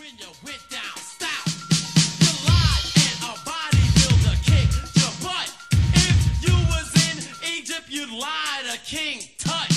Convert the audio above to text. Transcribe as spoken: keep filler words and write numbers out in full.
when you went down south. You lied and a bodybuilder kicked your butt. If you was in Egypt, you'd lie to King Tut.